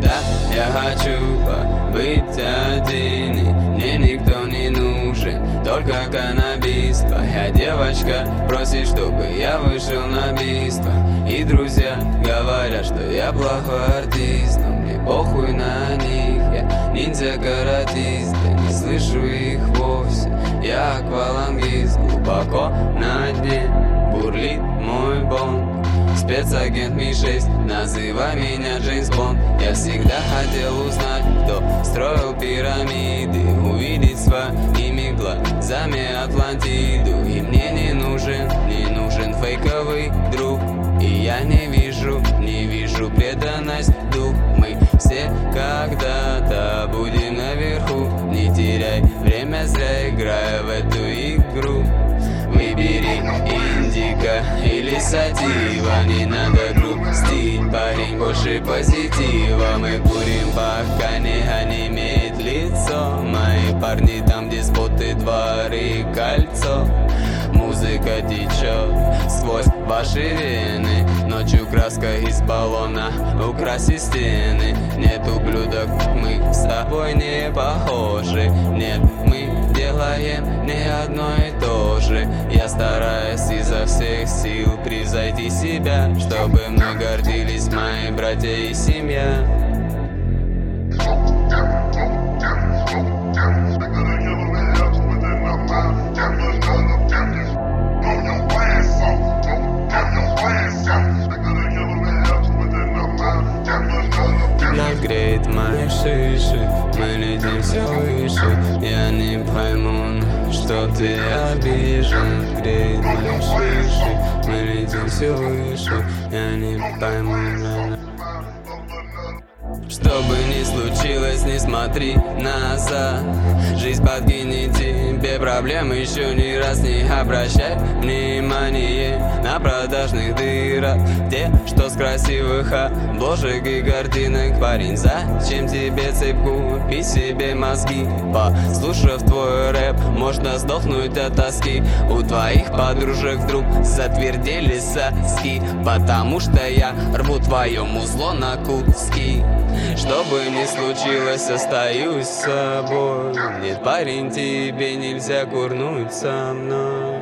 Да, я хочу побыть один, и мне никто не нужен, только каннабис. Твоя девочка просит, чтобы я вышел на битву, и друзья говорят, что я плохой артист. Но мне похуй на них, я ниндзя-каратист. Я не слышу их вовсе, я аквалангист. Глубоко на дне бурлит мой бонг. Спецагент Ми-6, называй меня Джеймс Бонд. Я всегда хотел узнать, кто строил пирамиды, увидеть своими глазами Атлантиду. И мне не нужен фейковый друг, и я не вижу преданность дух. Мы все когда-то будем наверху, не теряй время зря, играя в эту игру. Выбери индика или сатива, не надо грустить, парень, больше позитива. Мы курим, пока не онемеет лицо. Мои парни там, где споты, дворы, кольцо. Музыка течет сквозь ваши вены, ночью краска из баллона украсит стены. Нет, ублюдок, мы с тобой не похожи. Нет, мы делаем не одно и то же. Я стараюсь изо всех сил превзойти себя, чтобы мной гордились мои братья и семья. Нагреет мои шиши, мы летим все выше. Я не пойму, что ты обижен. Греет мои шиши, мы летим все выше. Я не пойму. Что бы ни случилось, не смотри назад. Жизнь подкинет тебе проблем, еще ни раз не обращай внимание на продажных дырок, те, что с красивых обложек и картинок. Парень, зачем тебе цепь? Купи себе мозги. Послушав твой рэп, можно сдохнуть от тоски. У твоих подружек вдруг затвердели соски, потому что я рву твое музло на куски. Что бы ни случилось, остаюсь с собой. Нет, парень, тебе нельзя курнуть со мной.